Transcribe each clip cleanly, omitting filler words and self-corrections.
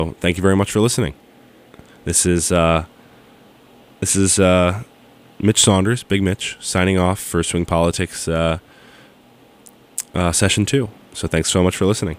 Thank you very much for listening. This is Mitch Saunders, Big Mitch, signing off for Swing Politics session 2. So thanks so much for listening.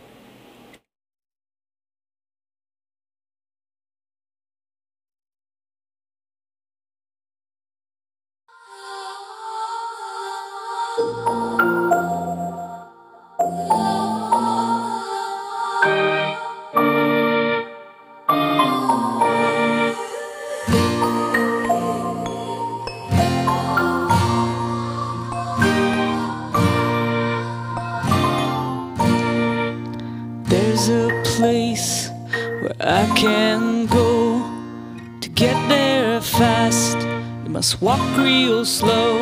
There's a place where I can go to get there fast. You must walk real slow.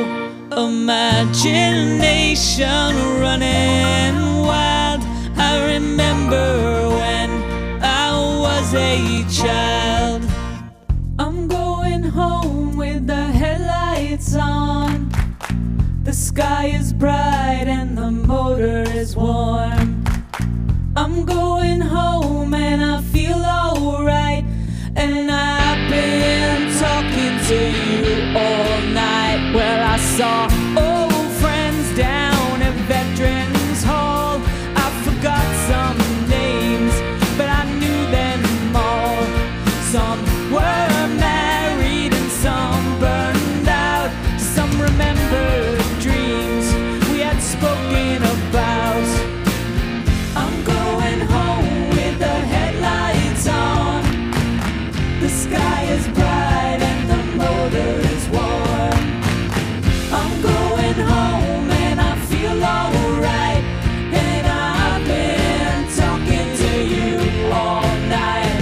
Imagination running wild. I remember when I was a child. I'm going home with the headlights on. The sky is bright and the motor is warm. I'm going home and I feel alright. And I've been talking to you all night. Well, I saw old friends down at Veterans Hall. I forgot some names, but I knew them all. Some were married and some burned out. Some remembered dreams we had spoken about. I'm going home with the headlights on. The sky is bright and the motor is warm. I'm going home and I feel alright. And I've been talking to you all night.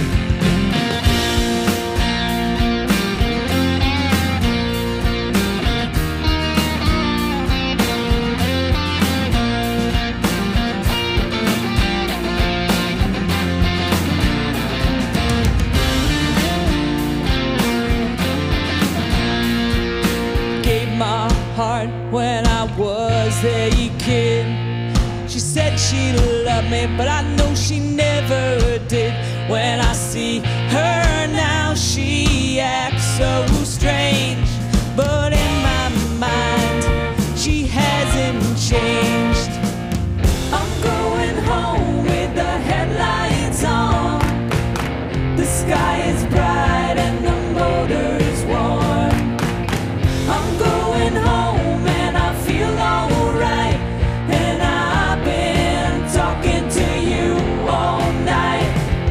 Gave my heart when I was a kid. She said she loved me, but I know she never did. When I see her now, she acts so strange. But in my mind, she hasn't changed. I'm going home with the headlights on. The sky is bright and the motor is warm. I'm going home and I feel alright. And I've been talking to you all night.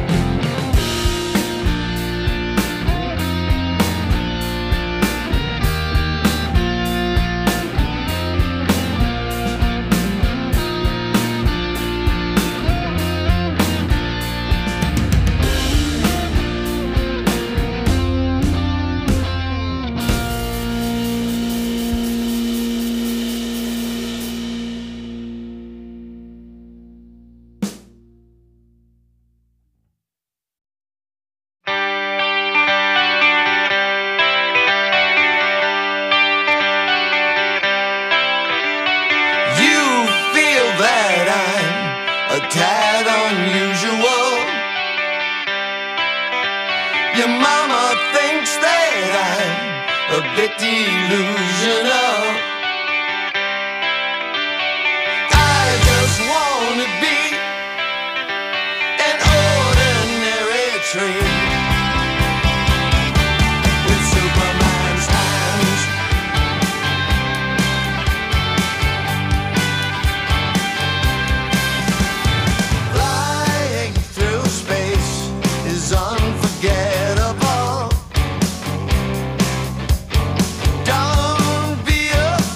You feel that I'm a tad unusual. Your mama thinks that I'm a bit delusional. I just wanna be an ordinary tree with Superman's hands. Flying through space is unforgettable. Don't be afraid.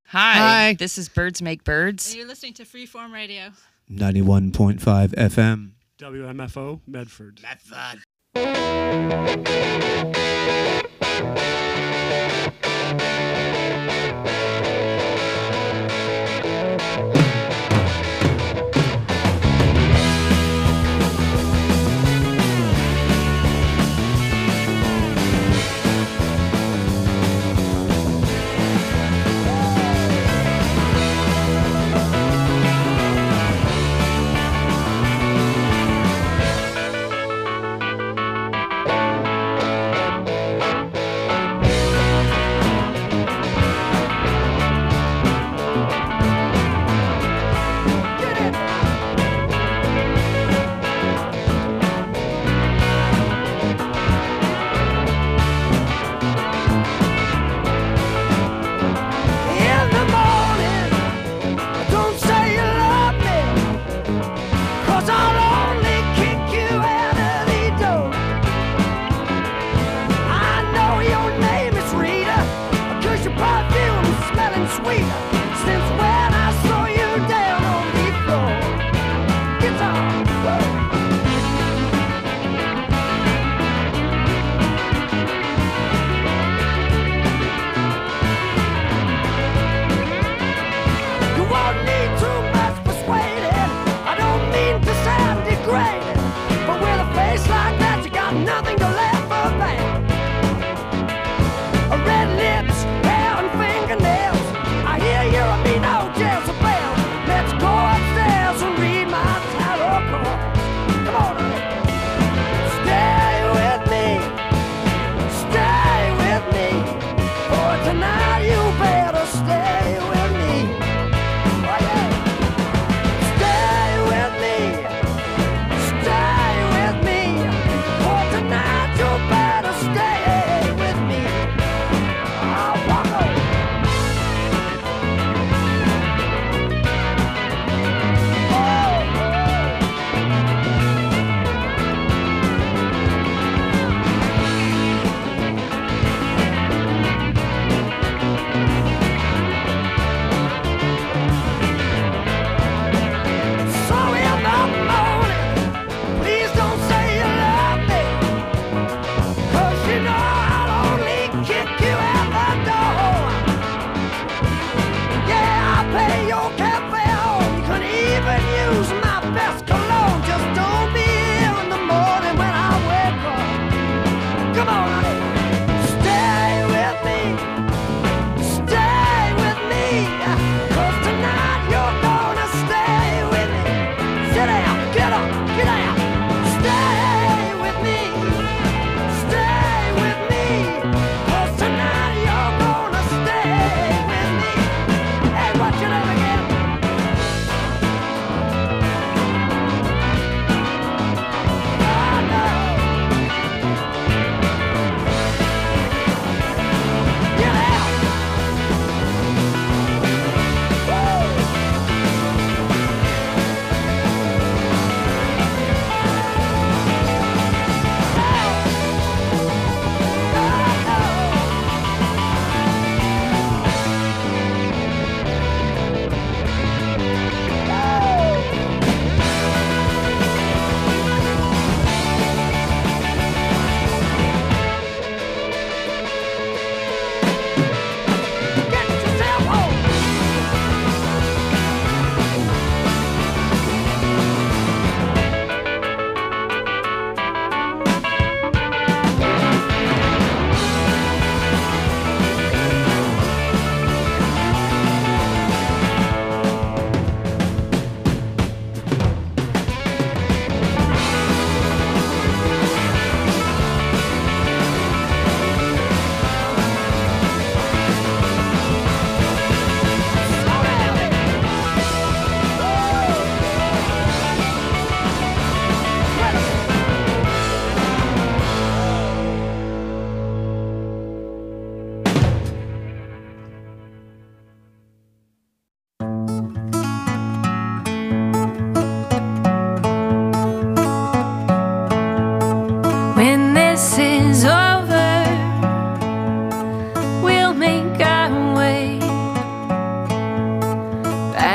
Hi. This is Birds Make Birds. And you're listening to Freeform Radio. 91.5 FM. WMFO, Medford. Medford. Red lips, hair and fingernails. I hear you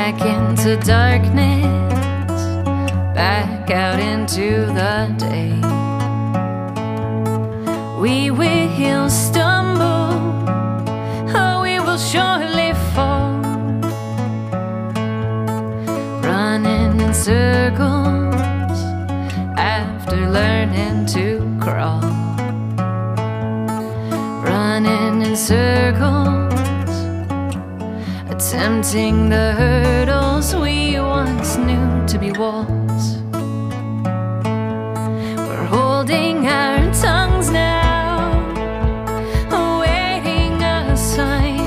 back into darkness, back out into the day. We will stumble, oh, we will surely fall, running in circles after learning to crawl, running in circles, attempting the hurdles we once knew to be walls. We're holding our tongues now, awaiting a sign,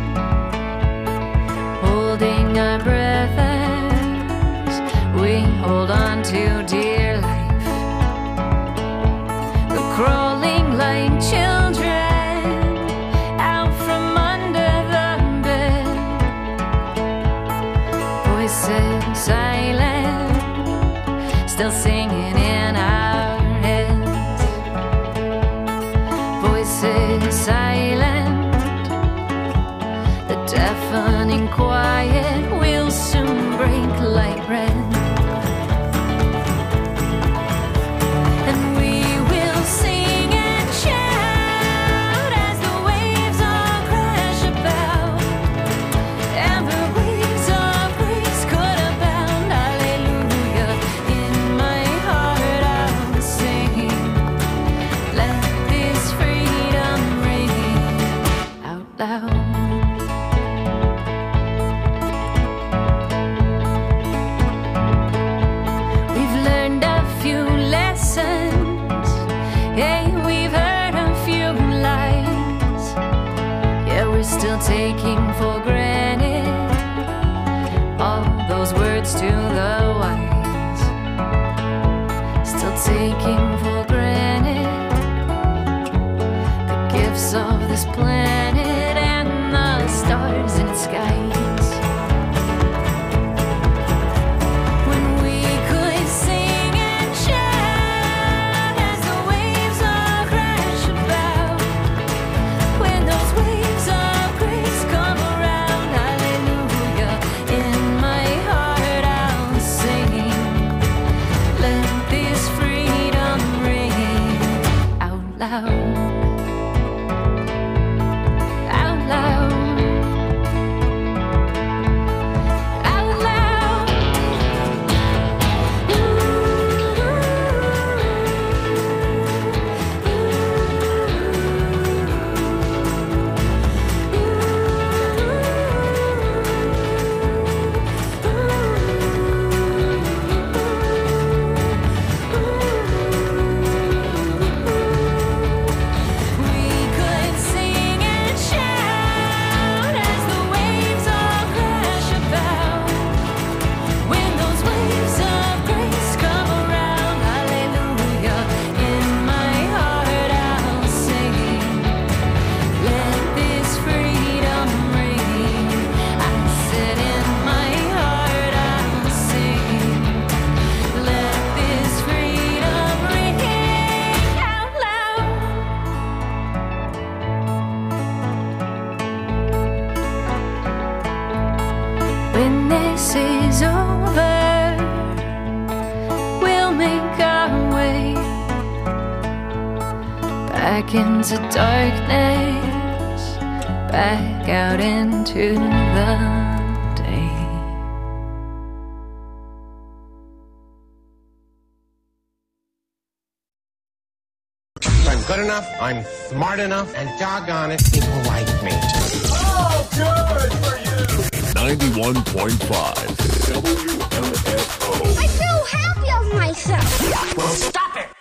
holding our breath as we hold on to dear life. We're crawling like children out from under the bed, voices silent, still singing in our heads. Voices silent, the deafening quiet will soon break like bread. And we will sing and shout as the waves all crash about, and the waves of grace could abound. Hallelujah, in my heart I'll sing. Let this freedom ring out loud. We've learned a few lessons, yeah, we've heard a few lies, yeah, we're still taking for granted all those words to the wise, still taking for granted the gifts of this planet and the stars in its skies. When we could sing and shout as the waves all crash about, when those waves of grace come around. Hallelujah, in my heart I'll sing. Let this freedom ring out loud, out loud, out loud. We could sing and shout as the waves all crash about, when those waves of grace come around. Hallelujah, in my heart I'll sing. Let this freedom ring. I said in my heart I'll sing. Let this freedom ring out loud. When this is over, we'll make our way back into darkness, back out into the day. I'm good enough, I'm smart enough, and doggone it, people like me. 91.5 WMFO. I feel happy of myself. Well, stop it!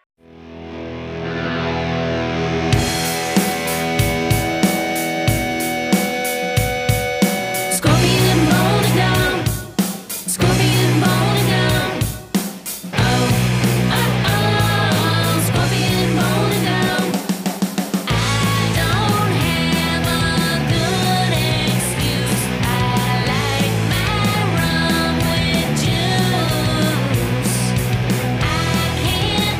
Scorpion rolling down, scorpion rolling down. Oh, oh, oh, scorpion rolling down. I don't have a good excuse. I like my rum with juice. I can't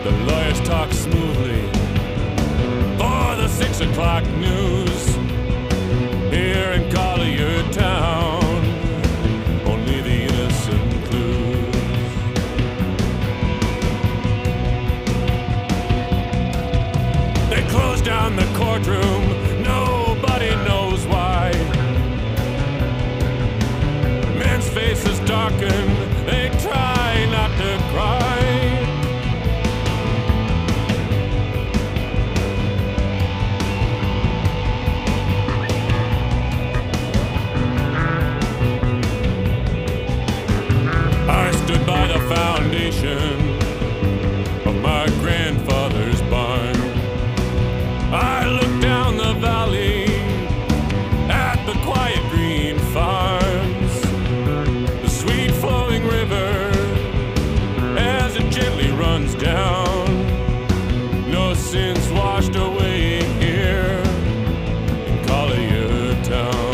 The lawyers talk smoothly for the 6 o'clock news. Here in Collier Town, only the innocent clues. They close down the courtroom, nobody knows why. Men's faces darken, they try not to cry. I stood by the foundation of my grandfather's barn. I looked down the valley at the quiet green farms, the sweet flowing river as it gently runs down. No sins washed away here in Collier Town.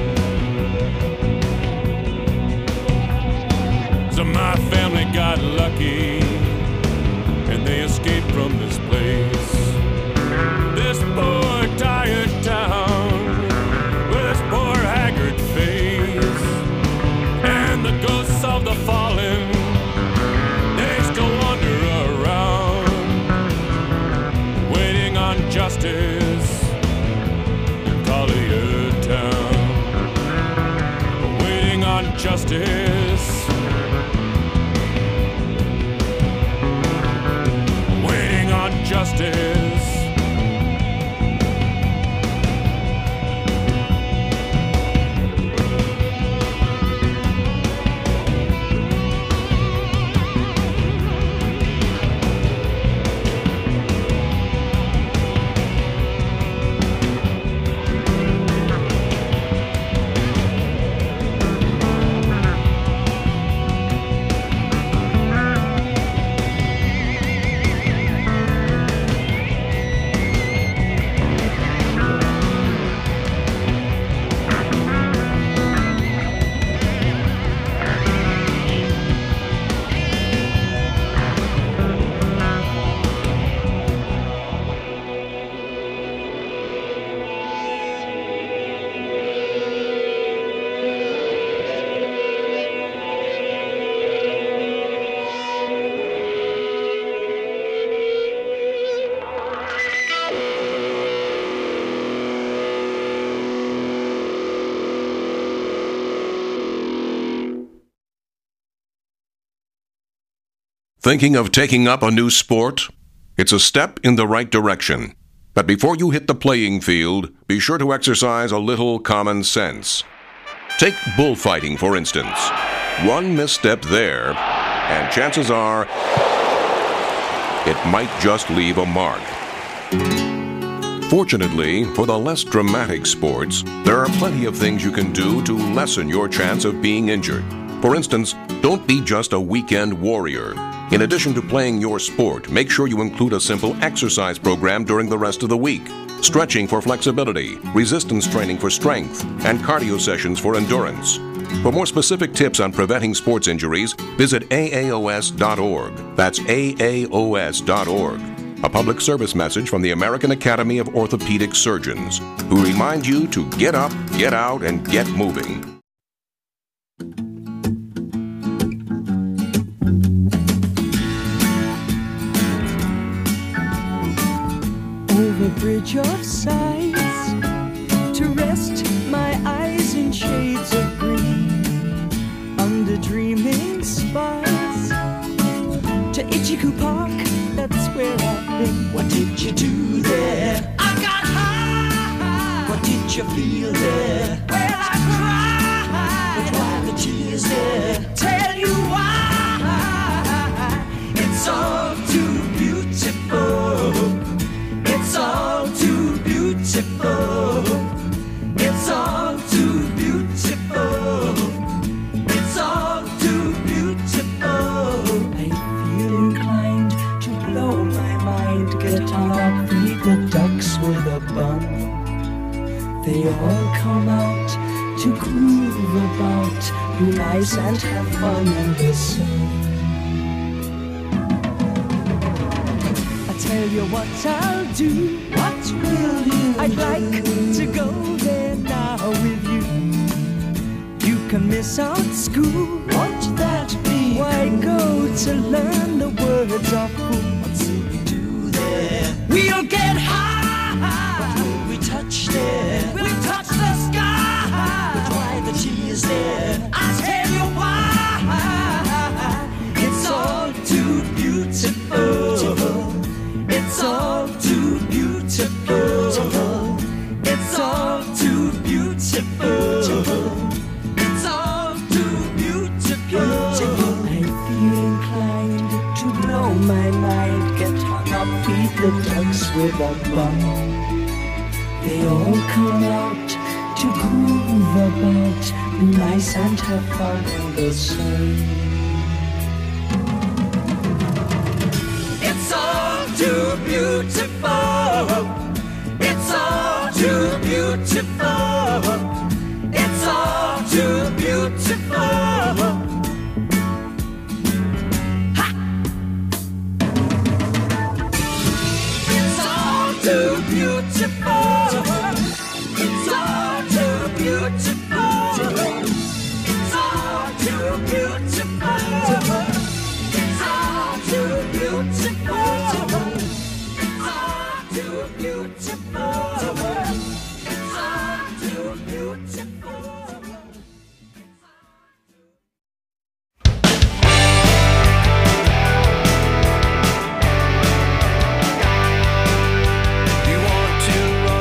So my family got lucky and they escaped from this place. This poor tired town with its poor haggard face, and the ghosts of the fallen, they still wander around, waiting on justice in Collier Town, waiting on justice, waiting on justice. Thinking of taking up a new sport? It's a step in the right direction. But before you hit the playing field, be sure to exercise a little common sense. Take bullfighting, for instance. One misstep there, and chances are it might just leave a mark. Fortunately, for the less dramatic sports, there are plenty of things you can do to lessen your chance of being injured. For instance, don't be just a weekend warrior. In addition to playing your sport, make sure you include a simple exercise program during the rest of the week. Stretching for flexibility, resistance training for strength, and cardio sessions for endurance. For more specific tips on preventing sports injuries, visit AAOS.org. That's AAOS.org. A public service message from the American Academy of Orthopedic Surgeons, who remind you to get up, get out, and get moving. Over bridge of sights, to rest my eyes in shades of green, under dreaming spires, to Ichiku Park, that's where I've been. What did you do there? I got high. What did you feel there? Well, I cried. But why the tears there? Tell you why. It's all too beautiful. It's all too beautiful. It's all too beautiful. It's all too beautiful. I feel inclined to blow my mind, get up, feed the ducks with a bun. They all come out to groove about, be nice and have fun in the sun. tell you what I'll do. What will you do? I'd like to go there now with you. You can miss out school. Won't that be? Why go to learn the words of who? What will we do there? We'll get high. What will we touch there? We'll touch the sky. But why the tea is there? I'll tell you why. It's all too beautiful. It's all too beautiful. It's all too beautiful. It's all too beautiful. I feel inclined to blow my mind. Get hung up, feed the ducks with a bun. They all come out to groove about, be nice and have fun in the sun. It's all too beautiful. It's all too beautiful. It's all too beautiful. Ha! It's all too beautiful. It's all too beautiful. It's all too beautiful. It's all too beautiful. It's all too beautiful. It's all too beautiful. You want to run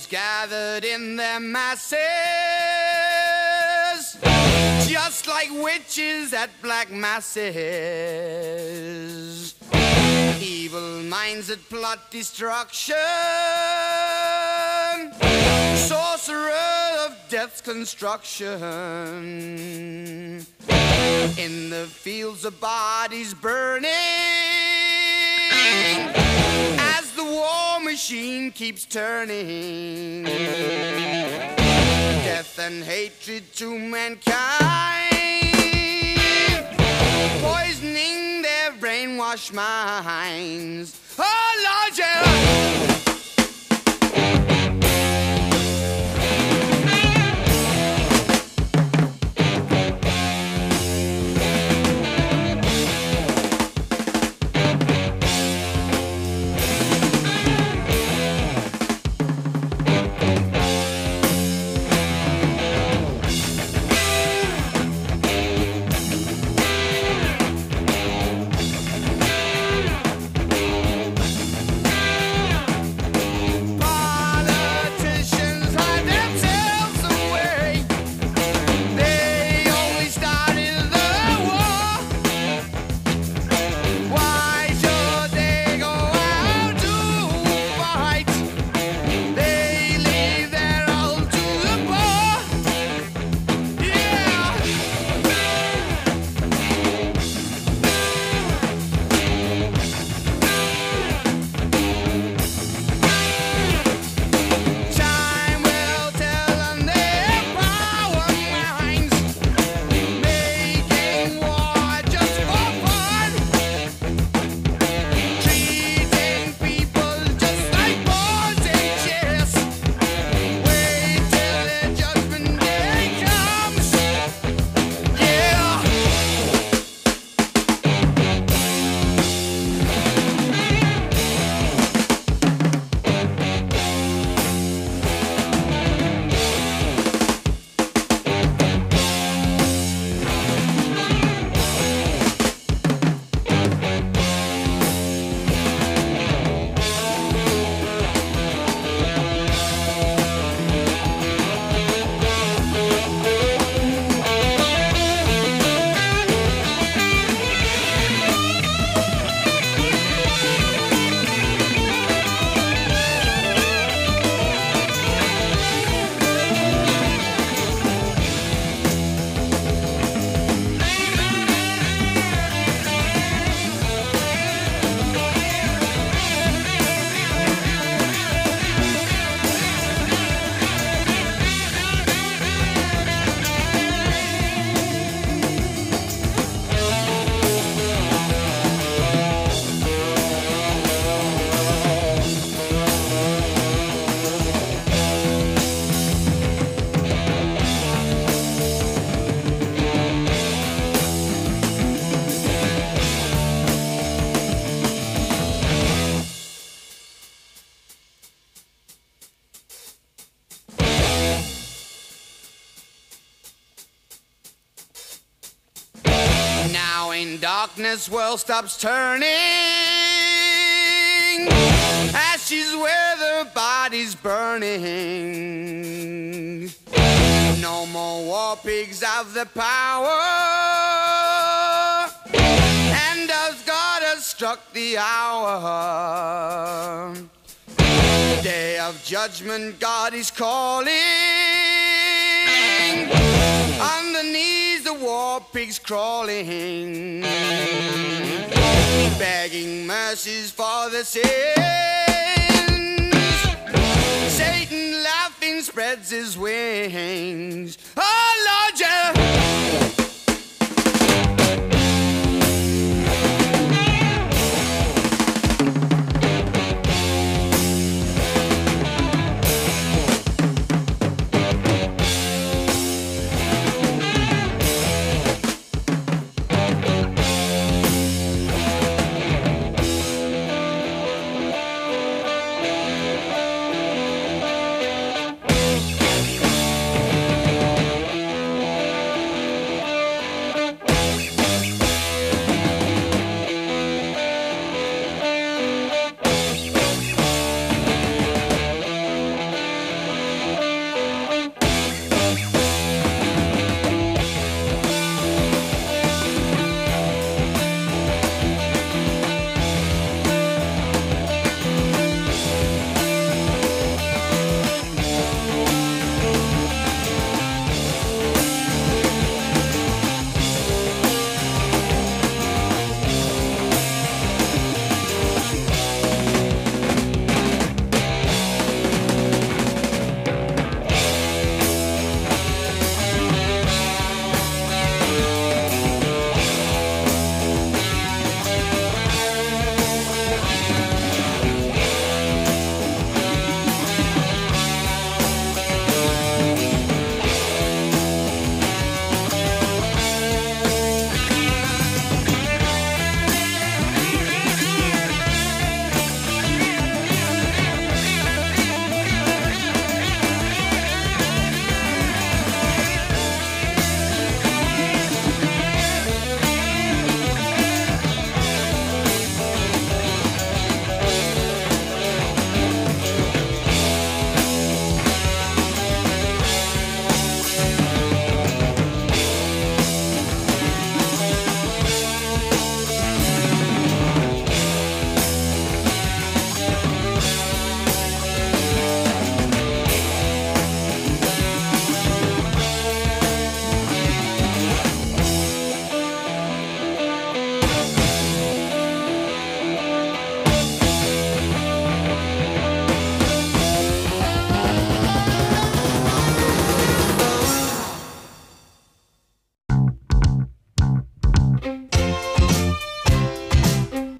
Boys gathered in their masses, just like witches at black masses. Evil minds that plot destruction, sorcerer of death's construction. In the fields of bodies burning, as the war machine keeps turning. Death and hatred to mankind, poisoning their brainwashed minds. Oh Lord, yeah. Darkness world stops turning, ashes where the body's burning. No more war pigs have the power, and as God has struck the hour, day of judgment God is calling. On the knees the war pigs crawling, begging mercies for the sins. Satan laughing spreads his wings. Oh Lord, yeah.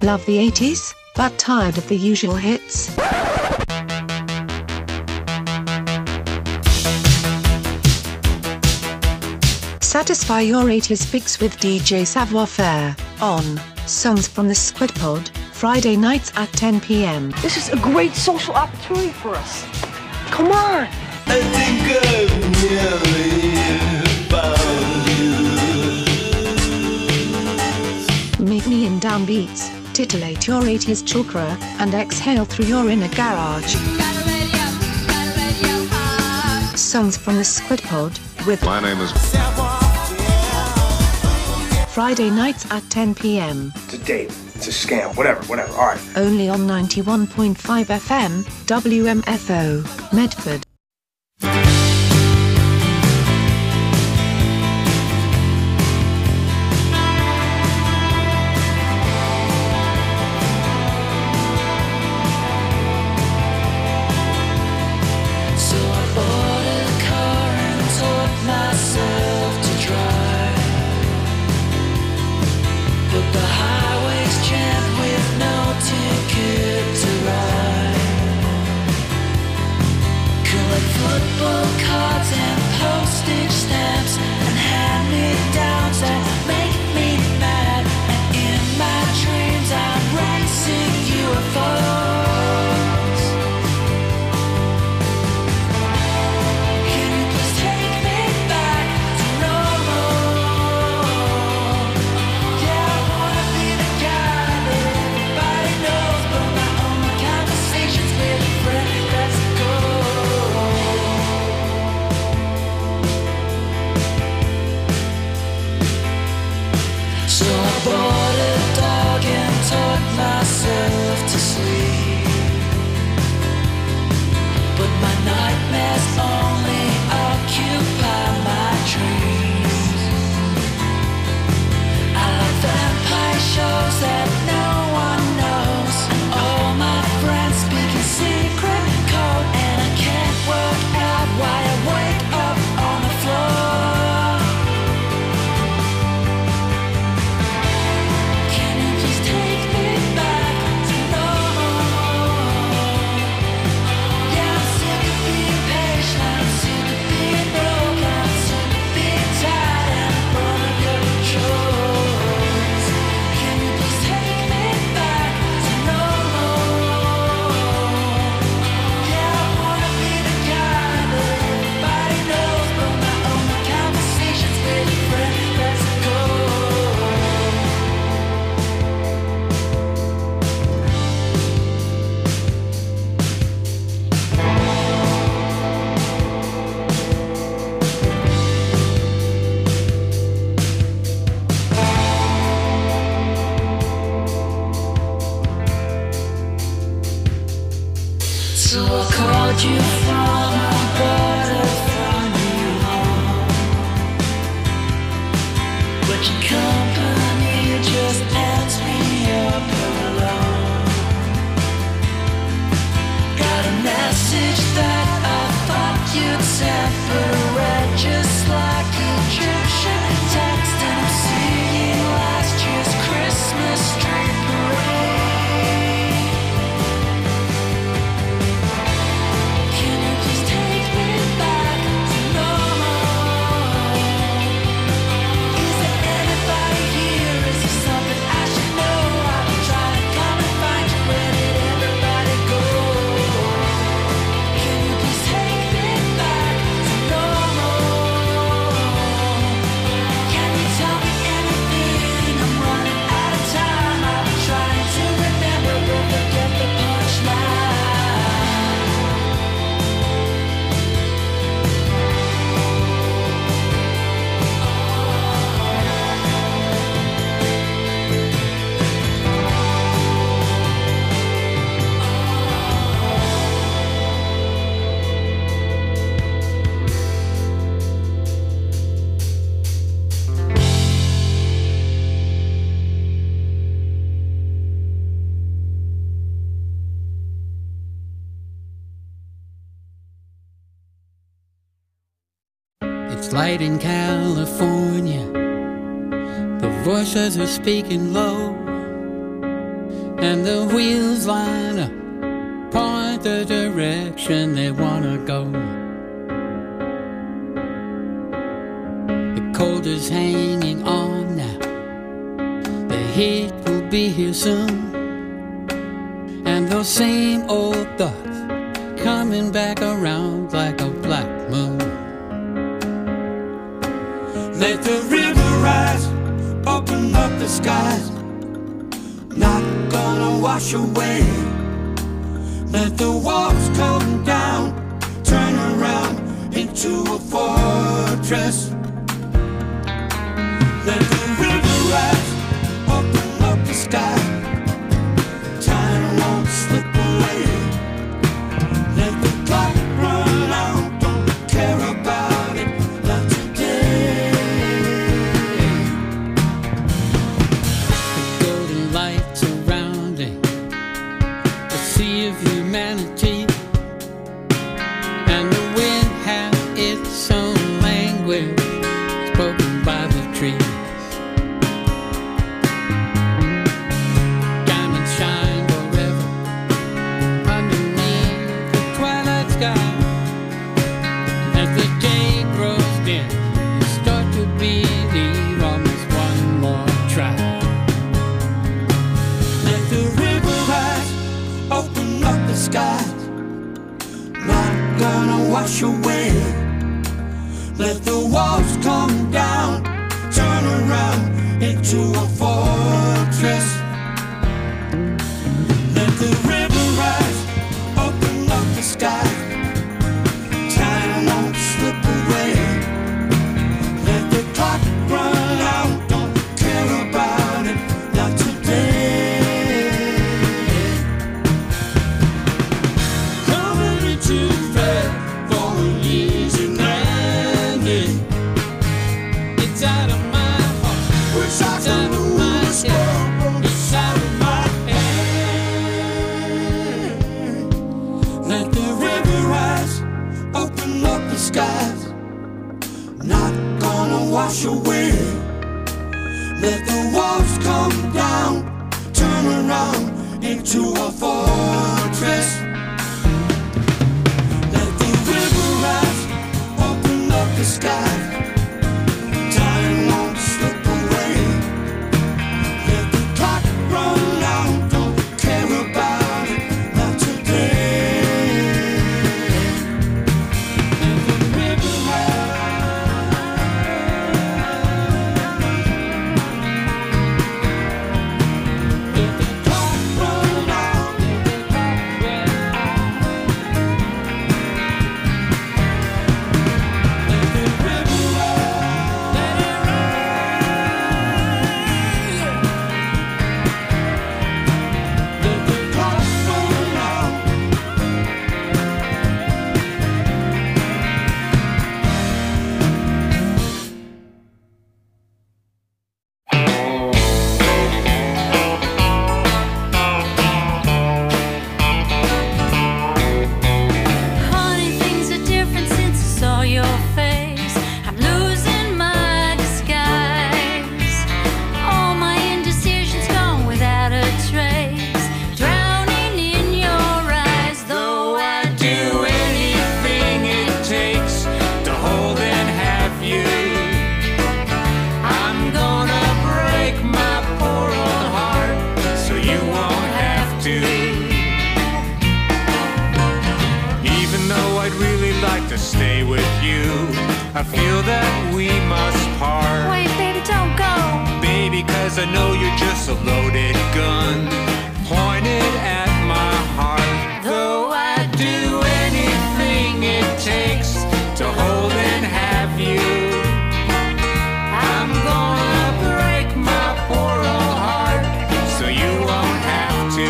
Love the 80s, but tired of the usual hits? Satisfy your 80s fix with DJ Savoir-Faire on Songs from the Squid Pod, Friday nights at 10 p.m. This is a great social opportunity for us. Come on! I think I've nearly found you. Meet me in downbeats, titillate your 80s chakra, and exhale through your inner garage. Songs from the Squid Pod with my name is Friday nights at 10 p.m. It's a date. It's a scam. Whatever. All right. Only on 91.5 FM, WMFO, Medford. It's light in California. The voices are speaking low. and the wheels line up, point the direction they wanna go. The cold is hanging on now, the heat will be here soon, and those same old thoughts coming back around like a black moon. Let the river rise, open up the skies, not gonna wash away. Let the walls come down, turn around into a fortress. Let the river rise, open up the sky, time won't slip away. Let the clock run out, don't care about it, not today. The golden light surrounding the sea of humanity, and the wind has its own language spoken by the trees. Diamonds shine forever underneath the twilight sky. As the day grows dim, you start to believe almost one more try. Let the river rise, open up the skies, not gonna wash away. Let the walls come down, turn around into a fortress. Let the river rise, open up the sky, time won't slip away. Let the clock run out, don't care about it, not today. Coming into bed for an easy landing. It's out of my heart, it's out of my head, it's out of my head. Let the river rise, open up the skies, not gonna wash away. Let the walls come down, turn around into a fortress. Let the river rise, open up the sky, time won't slip away. Let the clock run out, don't care about it, not today. Let the river let the clock run out, let the clock run out. Let the river let it let the clock run out. Honey, things are different since I saw your face. I'm losing my disguise. All my indecisions gone without a trace. Drowning in your eyes, though I'd do anything it takes to hold and have you. I'm gonna break my poor old heart so you won't have to. Even though I'd really like to stay with you, I feel that we must part. Wait, baby, don't go. Baby, 'cause I know you're just a loaded gun pointed at my heart. Though I'd do anything it takes to hold and have you, I'm gonna break my poor old heart so you won't have to.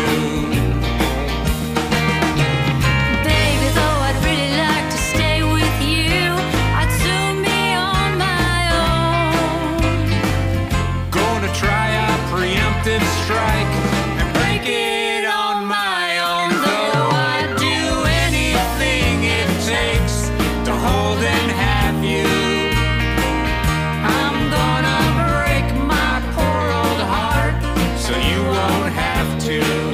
Baby, though I'd really like to stay with you, I'd soon be on my own. Gonna try a preemptive strike and break it on my own. Though I'd do anything it takes to hold and have you, I'm gonna break my poor old heart so you won't have to.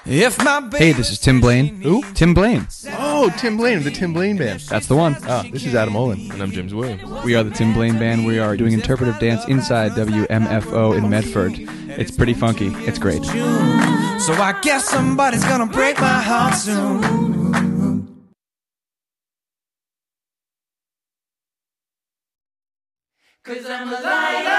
Hey, this is Tim Blaine. Who? Tim Blaine. Oh, Tim Blaine of the Tim Blaine Band. That's the one. This is Adam Olin. And I'm James Williams. We are the Tim Blaine Band. We are doing interpretive dance inside WMFO in Medford. It's pretty funky. It's great. So I guess somebody's gonna break my heart soon. Cause I'm a liar.